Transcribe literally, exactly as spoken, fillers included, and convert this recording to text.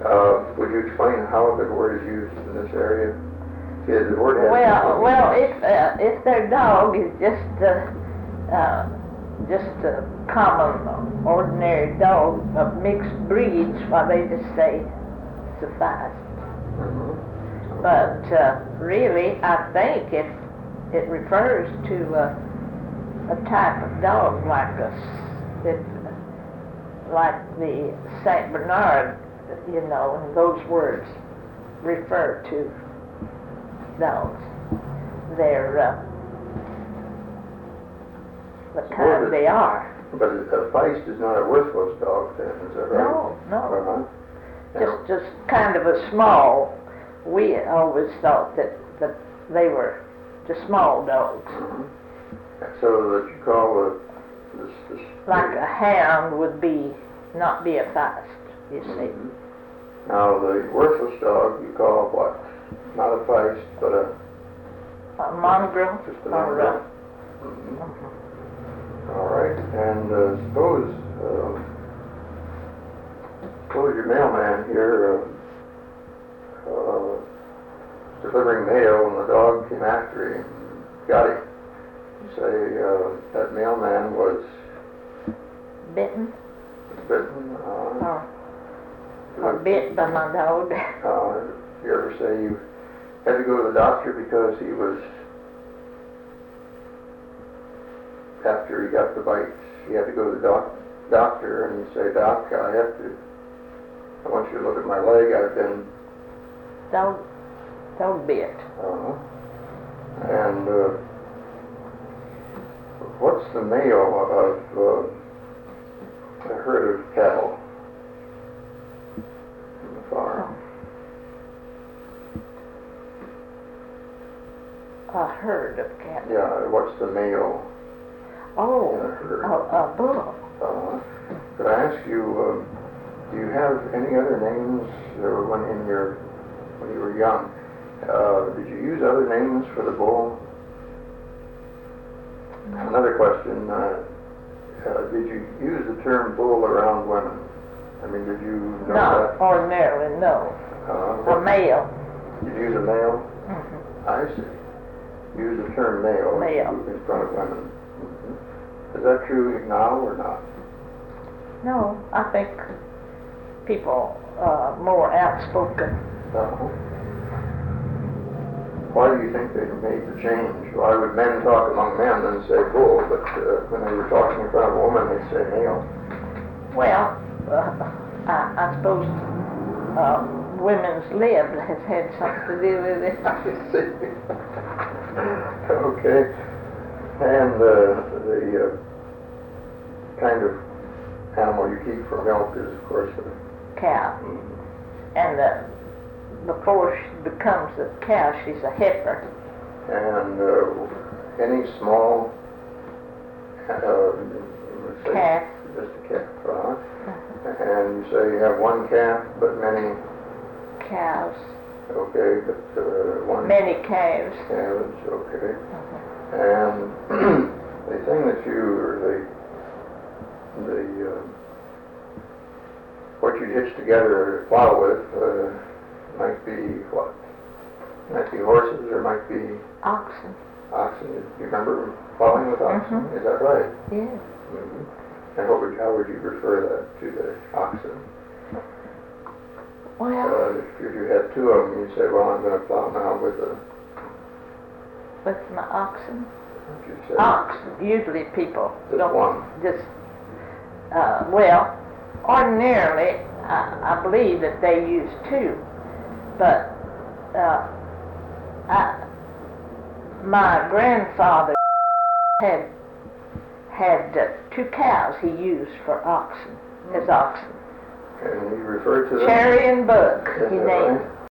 Uh, would you explain how the word is used in this area? See, the word has Well, well, if uh, if their dog is just uh, uh, just a common, ordinary dog of mixed breeds, well, they just say suffice. Mm-hmm. But uh, really, I think if it refers to uh, a type of dog like a, if, like the Saint Bernard, you know, and those words refer to dogs. They're uh, the kind they are. But a Feist is not a worthless dog, then, is that right? No, no. Uh-huh. Just, just kind of a small. We always thought that, that they were just small dogs. Mm-hmm. So that you call the, this, this Like a hound would be, not be a Feist, you see. Mm-hmm. Now the worthless dog you call what? Not a Feist, but a... A mongrel. Just a or mongrel. a, Mm-hmm. uh, All right, and uh, suppose, uh, suppose your mailman here uh, uh, delivering mail and the dog came after him and got him. Say uh, that mailman was bitten bitten. Uh, or, or bit by my dog. uh, you ever say you had to go to the doctor because he was, after he got the bites, you had to go to the doc, doctor and you say, Doc, I have to, I want you to look at my leg, I've been... Dog, dog bit. Uh-huh. And uh, what's the male of uh, a herd of cattle on the farm? A herd of cattle. Yeah, what's the male? Oh, in a herd? a, a bull. Uh, could I ask you, uh, do you have any other names uh, when in your when you were young? Uh, did you use other names for the bull? No. Another question: uh, uh, did you use the term bull around women? I mean, did you know No, that? ordinarily, no. Uh, A male. Did you use a male? Mm-hmm. I see. Use the term male, Male. in front of women. Mm-hmm. Is that true now or not? No, I think people uh, more outspoken. Uh-huh. Why do you think they made the change? Why would men talk among men and say bull, but uh, when they were talking in front of a woman, they'd say male? Well, uh, I, I suppose uh, women's lib has had something to do with it. I see. Okay. And uh, the uh, kind of animal you keep for milk is, of course, a Cow. mm, And uh, before she becomes a cow, she's a heifer. and uh, any small uh, let's say Calf. just a calf, uh, Uh-huh. and you say you have one calf, but many, Cows. okay, but uh, one Many calves. calves, okay. Uh-huh. And the thing that you, or the, the, uh, what you hitch together a plow with, uh, might be what? Might be horses or might be Oxen. oxen. Do you remember plowing with oxen? Mhm. Is that right? Yes. Mm-hmm. And what would, how would you refer that to the oxen? Well, Uh, if you if you had two of them, you'd say, well, I'm going to plow now with a, with my oxen. what'd you say? Oxen. Usually people Just don't one. just, uh, well, ordinarily, I, I believe that they use two, but uh, I, my grandfather had had uh, two cows he used for oxen, as oxen. And he referred to them? Cherry and Buck, Is he that named right?